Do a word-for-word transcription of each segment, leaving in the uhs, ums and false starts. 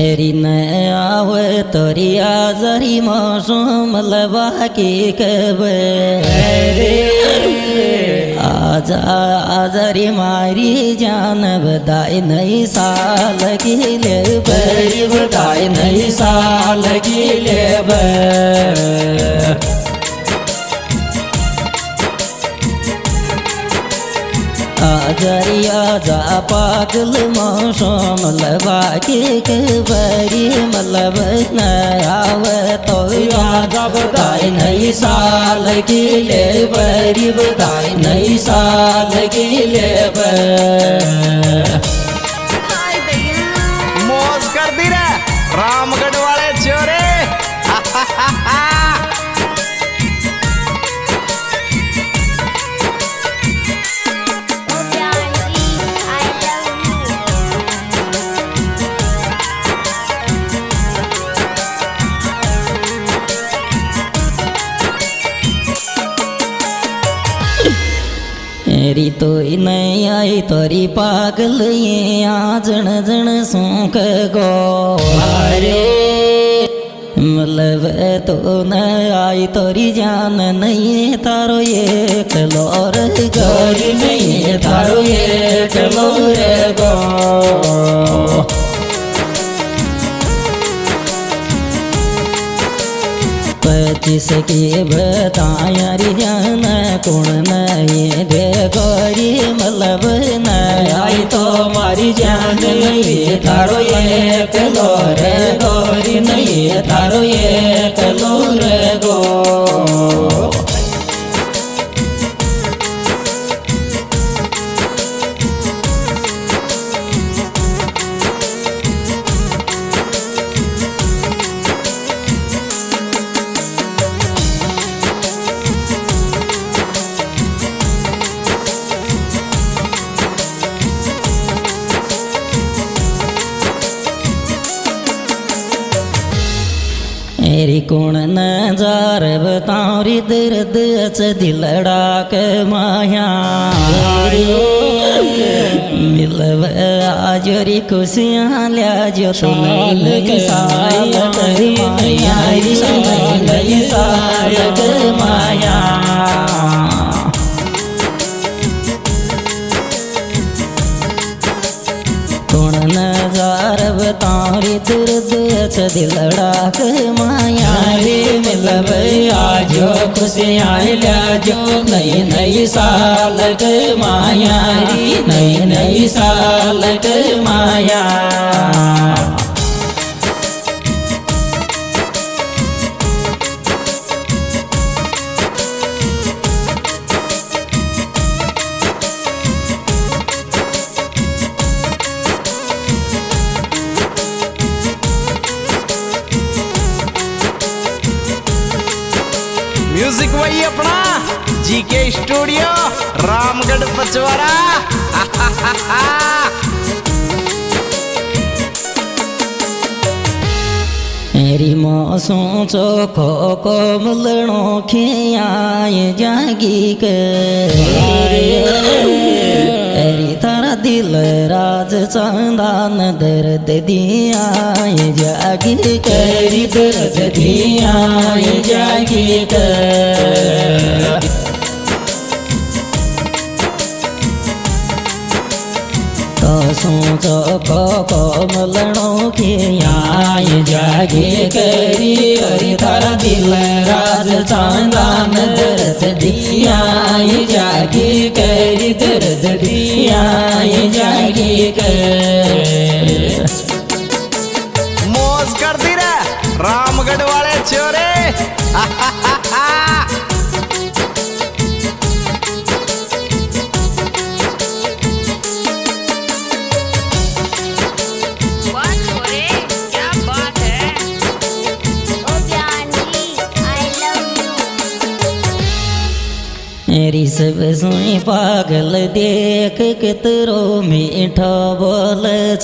एरी न आवे तोरी आजरी मौसम लबा की कबरे आजा आजरी मारी जान बधाई नई साल की ले बरी बधाई नई साल की ले आजरिया जा पागल मौसम लबा के बरी मतलब न आवे तो आजा बधाई नई साल की ले बरी बधाई नई साल की ले मौज कर दी रे रामगढ़ वाले चोरे मेरी तो नहीं आई तोरी पागल ये आ जन जन सूख गो अरे मतलब तो न आई तोरी जान नहीं तारो ये कलोर गोरी नहीं तारो ये कलोर गो पच्चीस की बताया री जान कौन नहीं दे गोरी मतलब न आई तो मारी जान नहीं थारो ये कलोर गोरी नहीं थारो ये कलोर गो मेरी कौन न जार बताऊरी दर्द अच दिलड़ा के माया मिलब आजोरी खुशियाँ लिया जो तुम साल करी माया साल के माया नजार बतारी दर्द अच दिलड़ा के माया रे मिलब आजो खुशियाँ लिया जो नई नई साल के माया री नई नई साल के माया म्यूजिक वही अपना जीके स्टूडियो रामगढ़ पचवारा मेरी मौसों चोखो को मिलनो खियाए जागी करी तारा दिल राज चंदान दर्द दिया जागी करी दर्द दिया जागी कर सोचो को कोमलनो के आय जागे करी हरि तारा दिल राज चांदान दर्द दिया जागे करी दर्द दिया जागे कर मौज कर दी रे रामगढ़ वाले चोरे मेरी सब सुई पागल देख कितरो मीठा बोल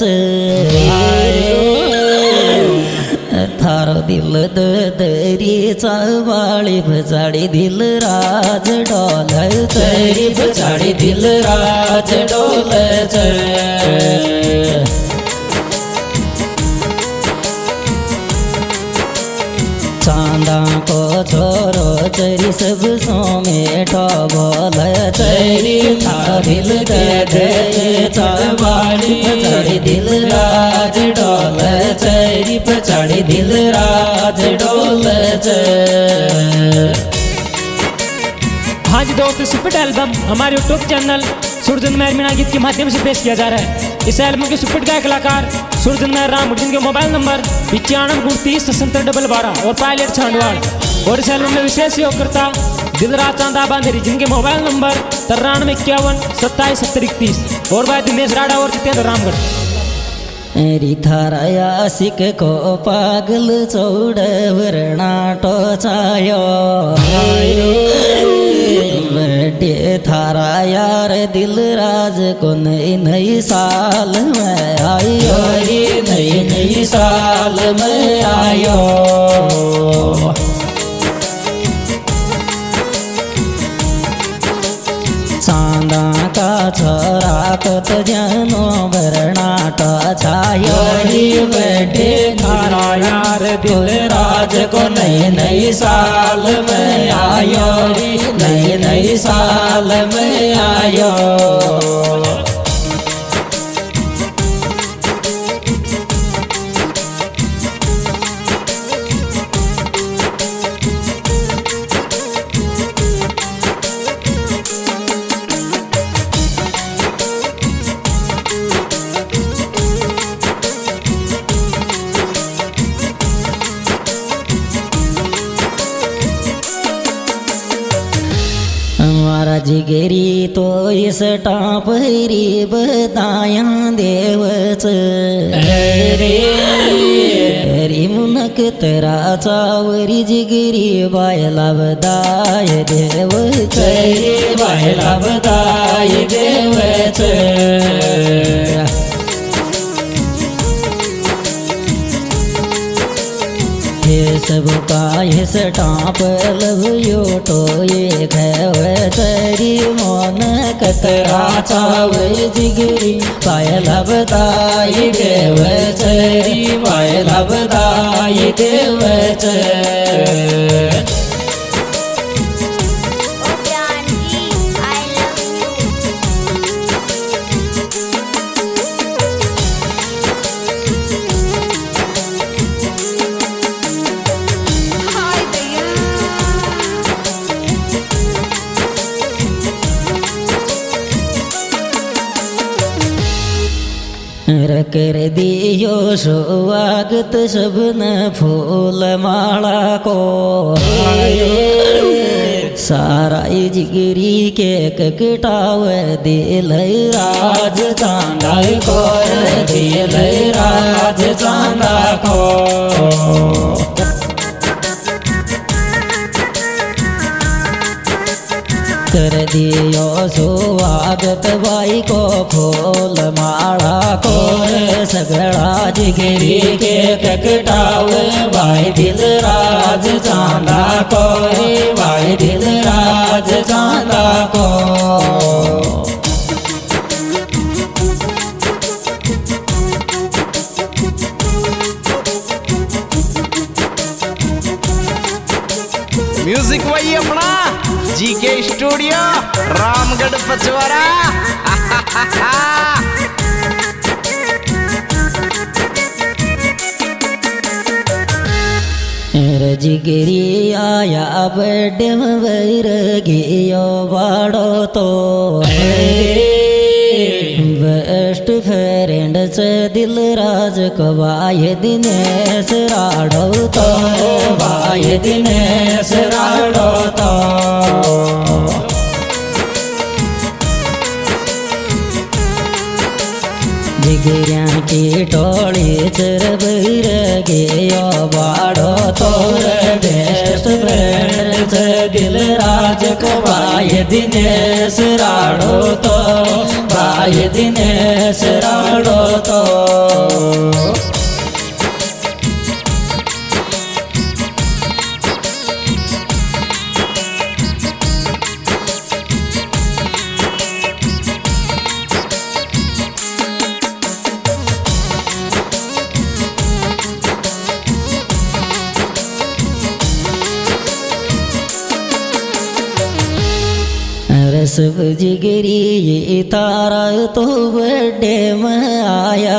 थारो दिल दरी चावाली भजाड़ी दिल राज डोल चरी भजाड़ी दिल राज डोल मेठो बोल चरी थारा दिल दे दे चावाड़ी पछाड़ी दिल राज डोल चरी पछाड़ी दिल राज डोल हाँ जी दोस्तों, सुपर एल्बम हमारे यूट्यूब चैनल सुरजन मेहर मीणा गीत के माध्यम से पेश किया जा रहा है। इस एल्बम के सुपर गायक कलाकार सुरजन मेहर राम, जिनके मोबाइल नंबर पिचानवे उनतीस सत्तर डबल बारह और पायलट छांडवाड़। और इस एल्बम में विशेष सहयोगकर्ता दिलराज चांदा बांधेरी, जिनके मोबाइल नंबर तिरानवे इक्यावन सत्ताईस सत्तर इकतीस। और भाई दिनेश राडा और जितेंद्र रामगढ़। री थारा आशिक को पागल चौड़ वरणाटो छायो बर्थडे थारा यार दिल राज को नई नई साल में आयो रे नई नई साल में आयो। चांदा का छोरा कत जनो वरणाट छायो रे बर्थडे थारा यार दिल राज को नई नई साल में आयो रे नई नई साल में आयो। हमारा जिगरी तो इस टापरी बताया देवच रे मुनक तेरा चावरी जिगरी बायला बदाय देवच रे बायला बदाय देवच। ये सब का ये सटाप लव यो तो ये खेवे तेरी मोन कतरा चावे जिगरी पायल बताई देव चरी पायल बताई देव च। कर दियो स्वागत सबन फूल माला को सारा जिगरी केक कटाव दिल राज चांदा को दिल राज चांदा को। कर दियो स्वागत भाई को फूल माला को सगड़ा जिगरी के कटाव भाई दिल राज चांदा को भाई दिल राज चांदा को। म्यूजिक वही अपना जीके स्टूडियो रामगढ़ पचवरा। जिगरी आया बर्थडे में वर गियो बाड़ो तो बेस्ट फ्रेंड से दिल राज को भाई दिनेश राड़ो तो भाई दिनेश राड़ो तो। जिगरिया की टोली चरबर गयो बाड़ो तोर बेस्ट फ्रेंड से दिल राज को भाई दिनेश राड़ो तो भाई दिनेश राड़ो तो। सब जिगरी ये तारा तो बड़े में आया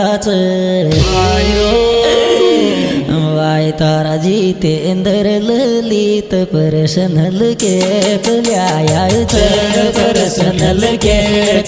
वाय तारा जितेंद्र ललित पर्सनल के पर्सनल के